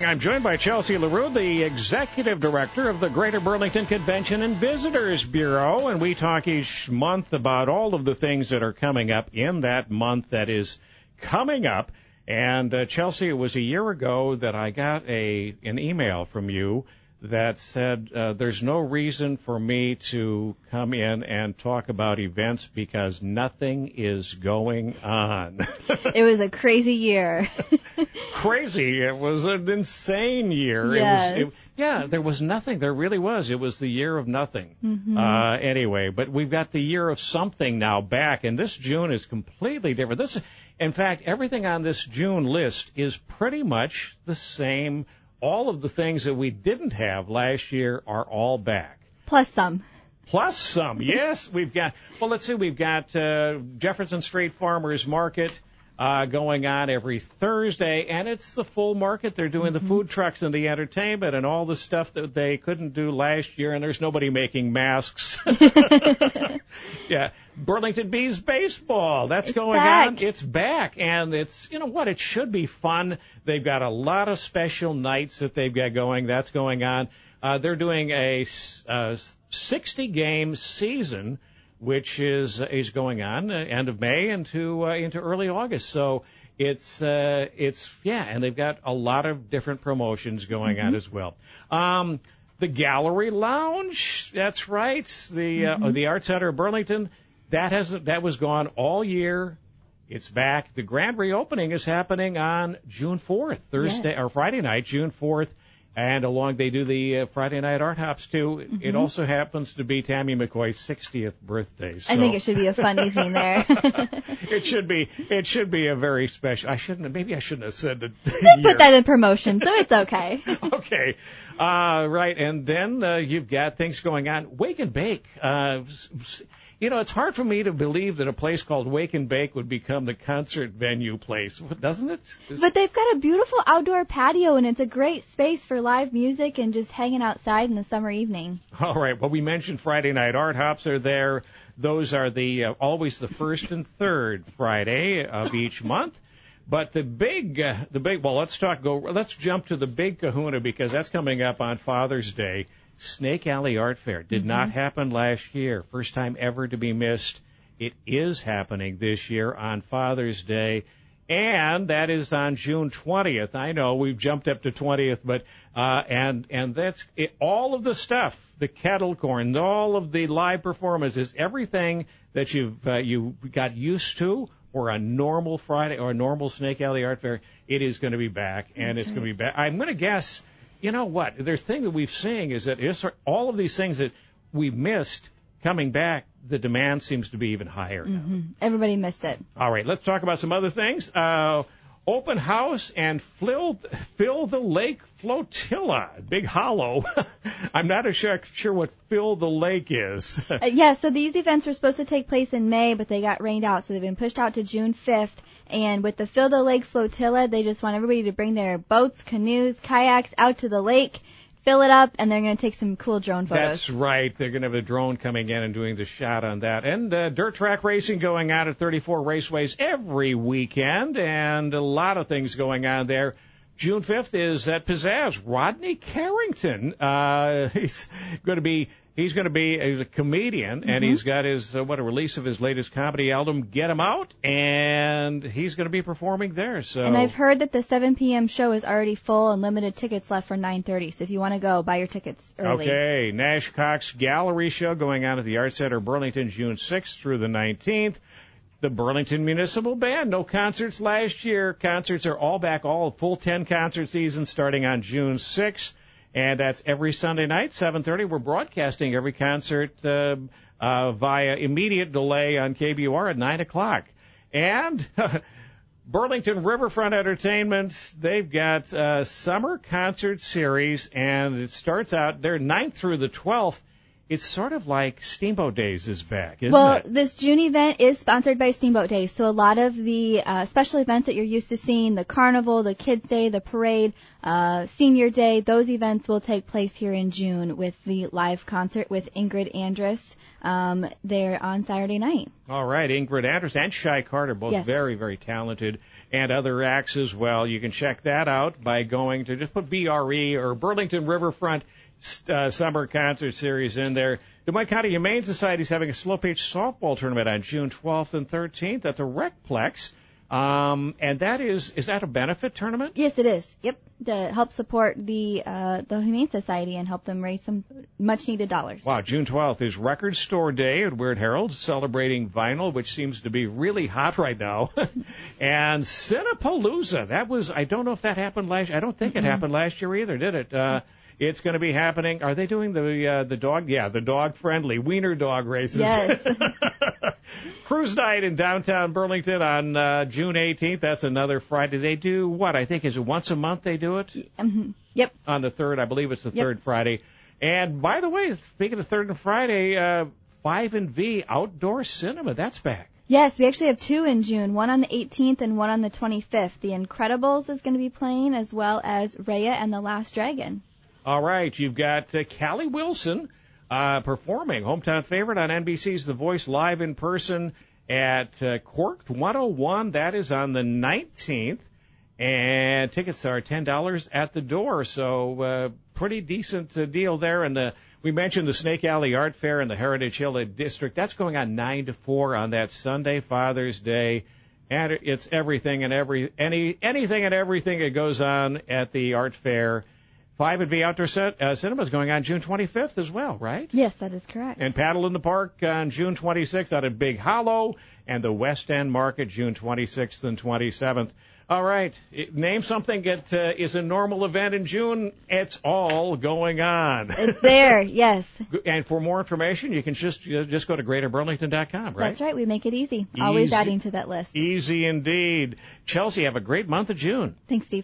I'm joined by Chelsea LaRue, the Executive Director of the Greater Burlington Convention and Visitors Bureau, and we talk each month about all of the things that are coming up in that month that is coming up. And Chelsea, it was a year ago that I got an email from you that said there's no reason for me to come in and talk about events because nothing is going on. It was a crazy year. Crazy. It was an insane year. Yes. There was nothing. There really was. It was the year of nothing. Mm-hmm. Anyway, but we've got the year of something now back, and this June is completely different. In fact, everything on this June list is pretty much the same. All of the things that we didn't have last year are all back. Plus some. Yes, we've got Jefferson Street Farmers Market going on every Thursday, and it's the full market. They're doing the food trucks and the entertainment and all the stuff that they couldn't do last year, and there's nobody making masks. Yeah. Burlington Bees baseball. That's going on. It's back. And it's, it should be fun. They've got a lot of special nights that they've got going. That's going on. They're doing a 60-game season, which is going on end of May into early August. So it's and they've got a lot of different promotions going on as well. The Gallery Lounge, that's right. The Art Center of Burlington, that was gone all year. It's back. The grand reopening is happening on June 4th, or Friday night, June 4th. And they do the Friday night art hops too. Mm-hmm. It also happens to be Tammy McCoy's 60th birthday. So. I think it should be a fun evening there. It should be a very special. Maybe I shouldn't have said that. They put that in promotion, so it's okay. Okay. Right. And then you've got things going on. Wake and Bake. It's hard for me to believe that a place called Wake and Bake would become the concert venue place, doesn't it? But they've got a beautiful outdoor patio, and it's a great space for live music and just hanging outside in the summer evening. All right. Well, we mentioned Friday night art hops are there. Those are always the first and third Friday of each month. But let's jump to the big kahuna because that's coming up on Father's Day. Snake Alley Art Fair did not happen last year. First time ever to be missed. It is happening this year on Father's Day, and that is on June 20th. I know we've jumped up to 20th, but and that's it, all of the stuff, the kettle corn, all of the live performances, everything that you got used to. Or a normal Friday or a normal Snake Alley Art Fair, it is going to be back, and it's going to be back. I'm going to guess. You know what? The thing that we've seen is that all of these things that we've missed coming back, the demand seems to be even higher now. Everybody missed it. All right, let's talk about some other things. Open house and Fill the Lake Flotilla, Big Hollow. I'm not sure what Fill the Lake is. So these events were supposed to take place in May, but they got rained out, so they've been pushed out to June 5th. And with the Fill the Lake Flotilla, they just want everybody to bring their boats, canoes, kayaks out to the lake, fill it up, and they're going to take some cool drone photos. That's right. They're going to have a drone coming in and doing the shot on that. And dirt track racing going on at 34 Raceways every weekend, and a lot of things going on there. June 5th is at Pizzazz. Rodney Carrington, he's a comedian, and he's got his, a release of his latest comedy album, Get 'Em Out, and he's going to be performing there. So. And I've heard that the 7 p.m. show is already full and limited tickets left for 9:30. So if you want to go, buy your tickets early. Okay. Nash Cox Gallery Show going on at the Art Center Burlington June 6th through the 19th. The Burlington Municipal Band, no concerts last year. Concerts are all back, all full 10 concert season starting on June 6th. And that's every Sunday night, 7:30. We're broadcasting every concert via immediate delay on KBUR at 9 o'clock. And Burlington Riverfront Entertainment, they've got a summer concert series, and it starts out, they're 9th through the 12th. It's sort of like Steamboat Days is back, isn't it? Well, this June event is sponsored by Steamboat Days, so a lot of the special events that you're used to seeing, the carnival, the Kids Day, the parade, Senior Day. Those events will take place here in June with the live concert with Ingrid Andress there on Saturday night. All right, Ingrid Andress and Shy Carter, both very, very talented, and other acts as well. You can check that out by going to just put BRE or Burlington Riverfront Summer Concert Series in there. The Mike County Humane Society is having a slow pitch softball tournament on June 12th and 13th at the Recplex. And that is that a benefit tournament? Yes, it is. Yep, to help support the Humane Society and help them raise some much-needed dollars. Wow, June 12th is Record Store Day at Weird Herald, celebrating vinyl, which seems to be really hot right now. And Cinepalooza, I don't know if that happened last year. I don't think it happened last year either, did it? It's going to be happening. Are they doing the dog? Yeah, the dog-friendly wiener dog races. Yes. Cruise night in downtown Burlington on June 18th. That's another Friday. They do what? I think, is it once a month they do it? Yep. On the 3rd. I believe it's the third Friday. And by the way, speaking of 3rd and Friday, 5 and V Outdoor Cinema, that's back. Yes, we actually have 2 in June, one on the 18th and one on the 25th. The Incredibles is going to be playing, as well as Raya and the Last Dragon. All right, you've got Callie Wilson performing, hometown favorite on NBC's The Voice, live in person at Corked 101. That is on the 19th, and tickets are $10 at the door, so pretty decent deal there. And we mentioned the Snake Alley Art Fair in the Heritage Hill District. That's going on 9 to 4 on that Sunday, Father's Day. And it's everything and anything and everything that goes on at the art fair. 5 and V Outdoor Cinema is going on June 25th as well, right? Yes, that is correct. And Paddle in the Park on June 26th out at Big Hollow, and the West End Market June 26th and 27th. All right, name something that is a normal event in June. It's all going on. It's there, yes. And for more information, you can just go to greaterburlington.com, right? That's right. We make it easy. Always adding to that list. Easy indeed. Chelsea, have a great month of June. Thanks, Steve.